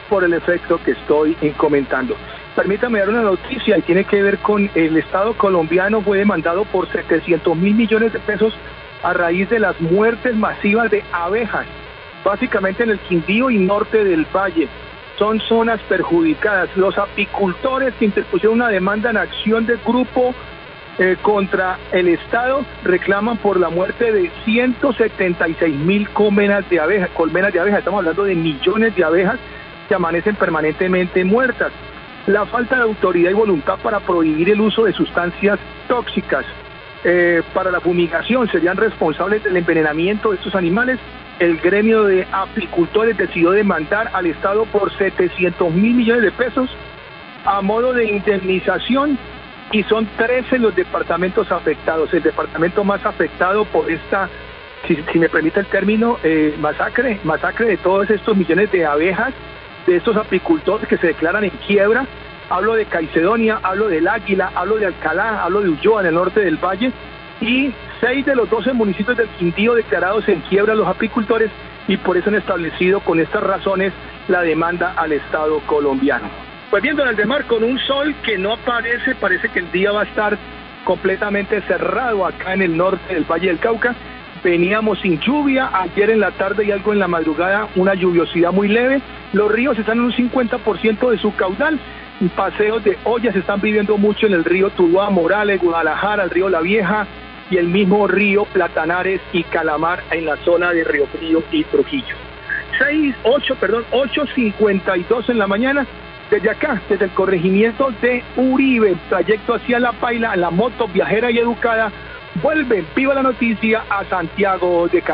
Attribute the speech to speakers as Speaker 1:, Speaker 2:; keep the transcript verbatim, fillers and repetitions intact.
Speaker 1: por el efecto que estoy comentando. Permítame dar una noticia y tiene que ver con el Estado colombiano. Fue demandado por setecientos mil millones de pesos a raíz de las muertes masivas de abejas, básicamente en el Quindío y norte del Valle. Son zonas perjudicadas. Los apicultores que interpusieron una demanda en acción de grupo eh, contra el Estado reclaman por la muerte de ciento setenta y seis mil colmenas de abejas, colmenas de abejas. Estamos hablando de millones de abejas que amanecen permanentemente muertas. La falta de autoridad y voluntad para prohibir el uso de sustancias tóxicas eh, para la fumigación serían responsables del envenenamiento de estos animales. El gremio de apicultores decidió demandar al Estado por setecientos mil millones de pesos a modo de indemnización, y son trece los departamentos afectados. El departamento más afectado por esta, si, si me permite el término, eh, masacre, masacre de todos estos millones de abejas, de estos apicultores que se declaran en quiebra. Hablo de Caicedonia, hablo del Águila, hablo de Alcalá, hablo de Ulloa en el norte del Valle, y seis de los doce municipios del Quindío declarados en quiebra los apicultores, y por eso han establecido con estas razones la demanda al Estado colombiano. Pues bien, don Aldemar, con un sol que no aparece, parece que el día va a estar completamente cerrado acá en el norte del Valle del Cauca. Veníamos sin lluvia, ayer en la tarde y algo en la madrugada, una lluviosidad muy leve. Los ríos están en un cincuenta por ciento de su caudal. Paseos de ollas se están viviendo mucho en el río Tuluá, Morales, Guadalajara, el río La Vieja y el mismo río Platanares y Calamar en la zona de Río Frío y Trujillo. seis, ocho, perdón, ocho cincuenta y dos en la mañana, desde acá, desde el corregimiento de Uribe, trayecto hacia La Paila, la moto viajera y educada vuelve, viva la noticia, a Santiago de Cali.